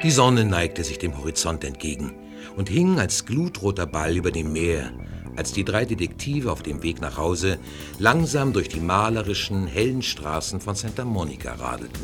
Die Sonne neigte sich dem Horizont entgegen und hing als glutroter Ball über dem Meer, als die 3 Detektive auf dem Weg nach Hause langsam durch die malerischen, hellen Straßen von Santa Monica radelten.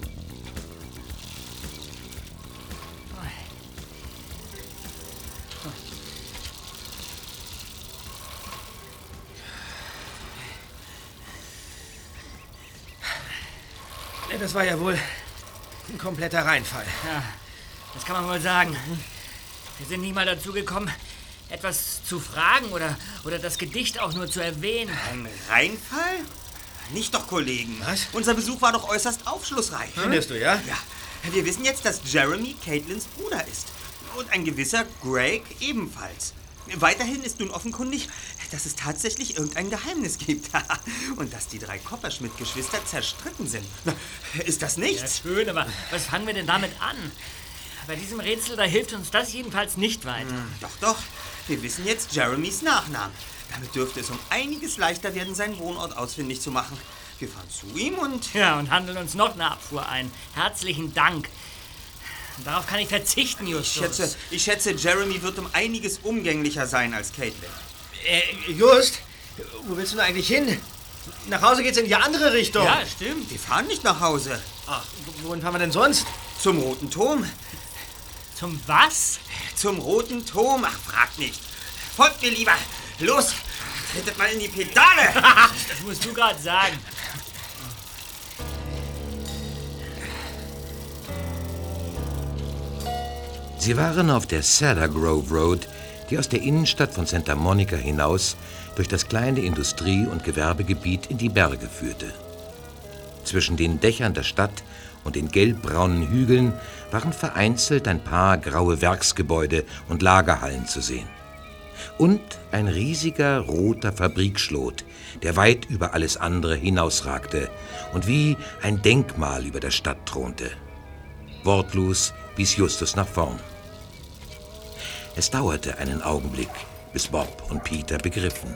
Das war ja wohl ein kompletter Reinfall. Ja, das kann man wohl sagen. Wir sind nicht mal dazu gekommen, etwas zu fragen oder das Gedicht auch nur zu erwähnen. Ein Reinfall? Nicht doch, Kollegen. Was? Unser Besuch war doch äußerst aufschlussreich. Findest du, ja? Ja. Wir wissen jetzt, dass Jeremy Caitlyns Bruder ist. Und ein gewisser Greg ebenfalls. Weiterhin ist nun offenkundig, dass es tatsächlich irgendein Geheimnis gibt. Und dass die 3 Copperschmidt-Geschwister zerstritten sind. Ist das nichts? Ja, schön, aber was fangen wir denn damit an? Bei diesem Rätsel, da hilft uns das jedenfalls nicht weiter. Doch. Wir wissen jetzt Jeremys Nachnamen. Damit dürfte es um einiges leichter werden, seinen Wohnort ausfindig zu machen. Wir fahren zu ihm und... Ja, und handeln uns noch eine Abfuhr ein. Herzlichen Dank. Darauf kann ich verzichten, Justus. Ich schätze, Jeremy wird um einiges umgänglicher sein als Caitlin. Just, wo willst du denn eigentlich hin? Nach Hause geht's in die andere Richtung. Ja, stimmt. Wir fahren nicht nach Hause. Ach, wohin fahren wir denn sonst? Zum Roten Turm. Zum was? Zum Roten Turm. Ach, frag nicht. Folgt mir lieber. Los, tretet mal in die Pedale. Das musst du gerade sagen. Sie waren auf der Cedar Grove Road, die aus der Innenstadt von Santa Monica hinaus durch das kleine Industrie- und Gewerbegebiet in die Berge führte. Zwischen den Dächern der Stadt und den gelbbraunen Hügeln waren vereinzelt ein paar graue Werksgebäude und Lagerhallen zu sehen. Und ein riesiger roter Fabrikschlot, der weit über alles andere hinausragte und wie ein Denkmal über der Stadt thronte. Wortlos wies Justus nach vorn. Es dauerte einen Augenblick, bis Bob und Peter begriffen.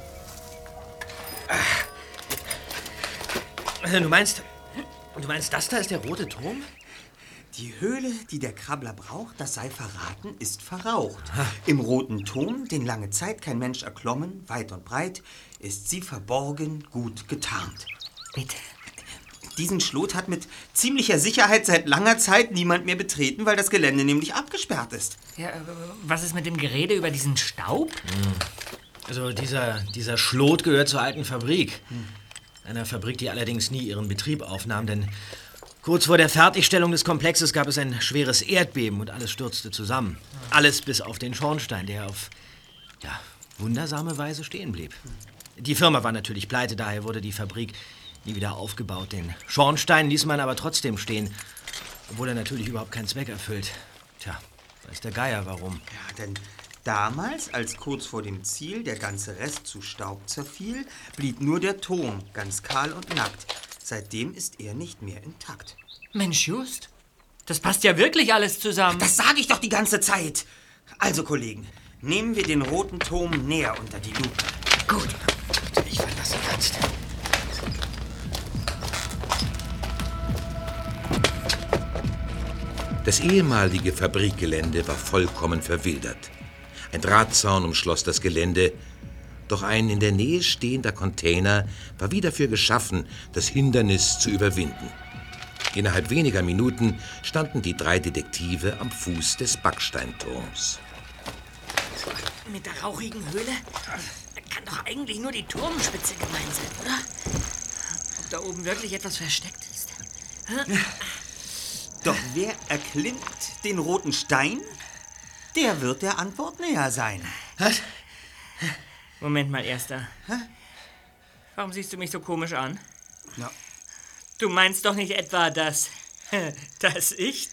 Du meinst, das da ist der Rote Turm? Die Höhle, die der Krabbler braucht, das sei verraten, ist verraucht. Im Roten Turm, den lange Zeit kein Mensch erklommen, weit und breit, ist sie verborgen, gut getarnt. Bitte. Diesen Schlot hat mit ziemlicher Sicherheit seit langer Zeit niemand mehr betreten, weil das Gelände nämlich abgesperrt ist. Ja, was ist mit dem Gerede über diesen Staub? Also dieser Schlot gehört zur alten Fabrik. Einer Fabrik, die allerdings nie ihren Betrieb aufnahm, denn kurz vor der Fertigstellung des Komplexes gab es ein schweres Erdbeben und alles stürzte zusammen. Alles bis auf den Schornstein, der auf wundersame Weise stehen blieb. Die Firma war natürlich pleite, daher wurde die Fabrik nie wieder aufgebaut. Den Schornstein ließ man aber trotzdem stehen, obwohl er natürlich überhaupt keinen Zweck erfüllt. Tja, weiß der Geier warum. Ja, denn damals, als kurz vor dem Ziel der ganze Rest zu Staub zerfiel, blieb nur der Turm ganz kahl und nackt. Seitdem ist er nicht mehr intakt. Mensch, Just, das passt ja wirklich alles zusammen. Das sage ich doch die ganze Zeit. Also, Kollegen, nehmen wir den Roten Turm näher unter die Lupe. Gut, ich verlasse kannst. Das ehemalige Fabrikgelände war vollkommen verwildert. Ein Drahtzaun umschloss das Gelände, doch ein in der Nähe stehender Container war wie dafür geschaffen, das Hindernis zu überwinden. Innerhalb weniger Minuten standen die 3 Detektive am Fuß des Backsteinturms. Mit der rauchigen Höhle kann doch eigentlich nur die Turmspitze gemeint sein, oder? Ob da oben wirklich etwas versteckt ist? Doch wer erklimmt den roten Stein, der wird der Antwort näher sein. Was? Moment mal, Erster. Warum siehst du mich so komisch an? Ja. Du meinst doch nicht etwa, dass ich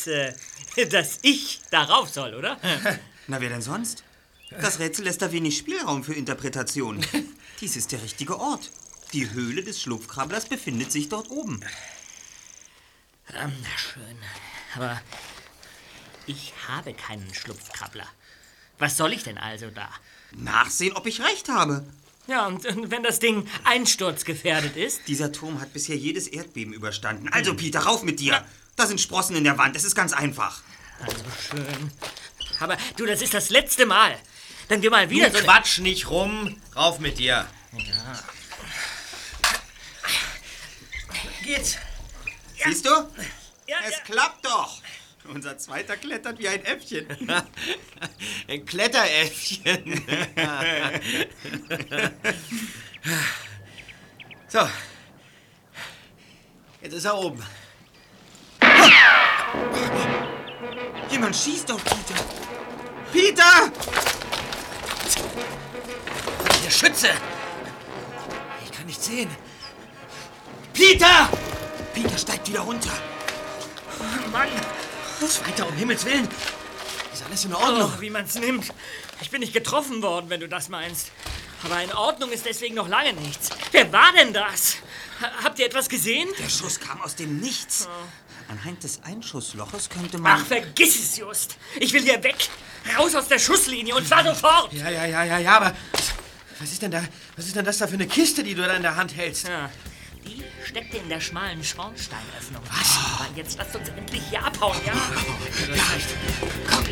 darauf soll, oder? Na, wer denn sonst? Das Rätsel lässt da wenig Spielraum für Interpretation. Dies ist der richtige Ort. Die Höhle des Schlupfkrabblers befindet sich dort oben. Na schön. Aber ich habe keinen Schlupfkrabbler. Was soll ich denn also da? Nachsehen, ob ich recht habe. Ja, und wenn das Ding einsturzgefährdet ist? Dieser Turm hat bisher jedes Erdbeben überstanden. Also, Peter, rauf mit dir. Da sind Sprossen in der Wand. Es ist ganz einfach. Also schön. Aber du, das ist das letzte Mal. Wenn wir mal wieder Du Quatsch nicht rum. Rauf mit dir. Ja. Geht's? Siehst du? Ja, Es klappt doch. Unser Zweiter klettert wie ein Äffchen. Ein Kletteräffchen. So. Jetzt ist er oben. Jemand schießt auf Peter. Peter! Der Schütze! Ich kann nicht sehen. Peter! Peter steigt wieder runter. Mann! Zweiter, um Himmels Willen. Ist alles in Ordnung? Oh, wie man's nimmt. Ich bin nicht getroffen worden, wenn du das meinst. Aber in Ordnung ist deswegen noch lange nichts. Wer war denn das? Habt ihr etwas gesehen? Der Schuss kam aus dem Nichts. Anhand des Einschussloches könnte man... Ach, vergiss es, Just. Ich will hier weg. Raus aus der Schusslinie und zwar sofort. Ja, aber was ist denn das da für eine Kiste, die du da in der Hand hältst? Ja, die steckte in der schmalen Schornsteinöffnung. Was? Aber jetzt lasst uns endlich hier abhauen, ja? Das reicht. Komm,